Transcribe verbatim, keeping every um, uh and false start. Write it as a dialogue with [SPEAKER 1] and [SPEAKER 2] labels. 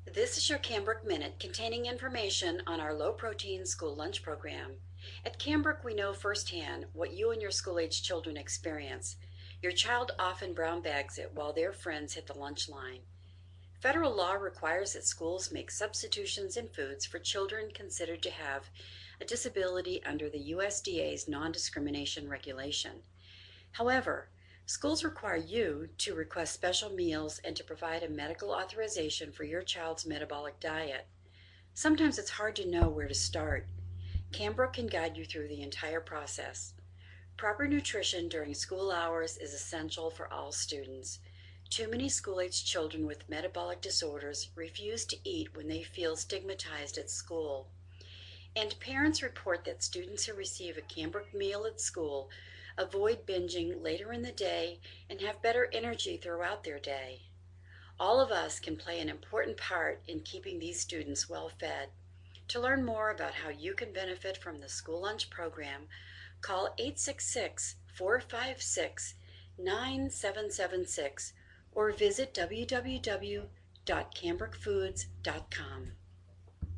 [SPEAKER 1] This is your Cambric Minute containing information on our low-protein school lunch program. At Cambric, we know firsthand what you and your school-age children experience. Your child often brown bags it while their friends hit the lunch line. Federal law requires that schools make substitutions in foods for children considered to have a disability under the U S D A's non-discrimination regulation. However, schools require you to request special meals and to provide a medical authorization for your child's metabolic diet. Sometimes it's hard to know where to start. Cambric can guide you through the entire process. Proper nutrition during school hours is essential for all students. Too many school-aged children with metabolic disorders refuse to eat when they feel stigmatized at school. And parents report that students who receive a Cambric meal at school avoid binging later in the day and have better energy throughout their day. All of us can play an important part in keeping these students well fed. To learn more about how you can benefit from the school lunch program, call eight six six, four five six, nine seven seven six or visit w w w dot cambric foods dot com.